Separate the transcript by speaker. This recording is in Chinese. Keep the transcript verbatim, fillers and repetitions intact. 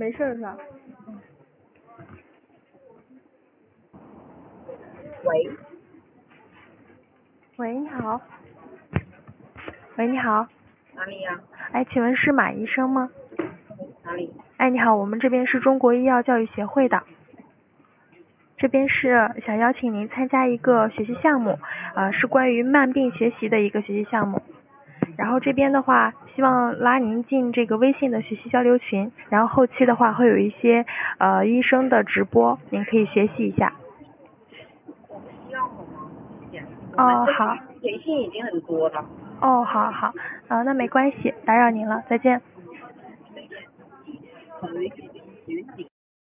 Speaker 1: 没事儿是吧？
Speaker 2: 喂，
Speaker 1: 喂，你好。喂，你好。
Speaker 2: 哪里呀、
Speaker 1: 哎，请问是马医生吗？
Speaker 2: 哪里？
Speaker 1: 哎，你好，我们这边是中国医药教育协会的，这边是想邀请您参加一个学习项目，呃，是关于慢病学习的一个学习项目。然后这边的话，希望拉您进这个微信的学习交流群，然后后期的话会有一些呃医生的直播，您可以学习一下。
Speaker 2: 我们需要我吗？谢谢。
Speaker 1: 哦，好。
Speaker 2: 培训已经很多了。
Speaker 1: 哦，好好，呃，那没关系，打扰您了，再见。
Speaker 2: 再见。